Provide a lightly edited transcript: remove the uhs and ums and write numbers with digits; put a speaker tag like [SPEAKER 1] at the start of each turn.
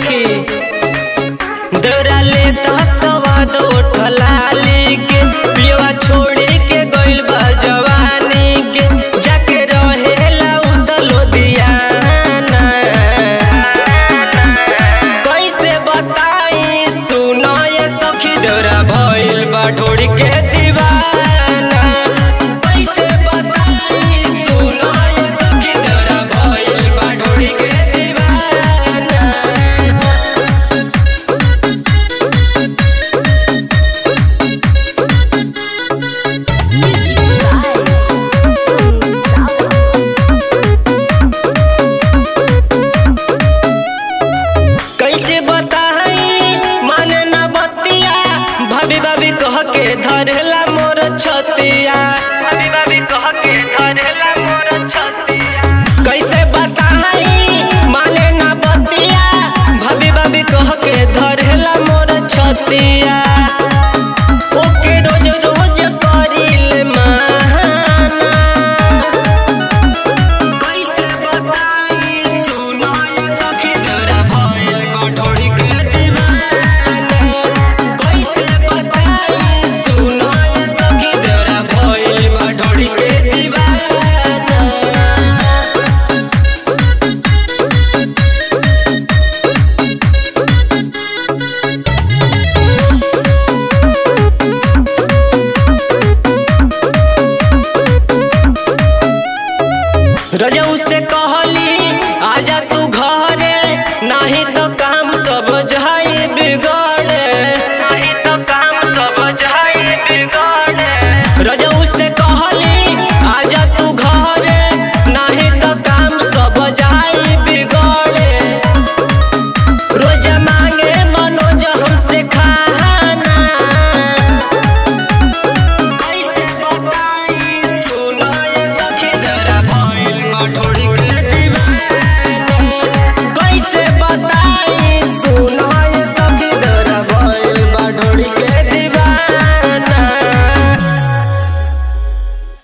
[SPEAKER 1] सखी दौरा ले स्वाद उठलाली के पियवा छोड़े के गइल बा जवानी के जाके रहेला उतलो दियाना। कैसे बताई सुनो ये सखी दौरा भइल बा ढोड़ी के दीवाना। कैसे बताई सुनो ये सखी दौरा भइल बा ढोड़ी के दीवाना। कैसे बताई माने ना बतिया भाभी भाभी कह के धरेला मोर छतिया। भाभी भाभी कह के धरेला मोर छतिया। कैसे बताई माने ना बतिया भाभी भाभी कह के धरेला मोर छतिया। ओके रोज रोज करिले माना। कैसे बताई सुनो ये सखी दौरा भइल बा ढोड़ी के दीवाना। कैसे बताई सुनो ये सखी दौरा भइल बा ढोड़ी के दीवाना। रजऊ से कहली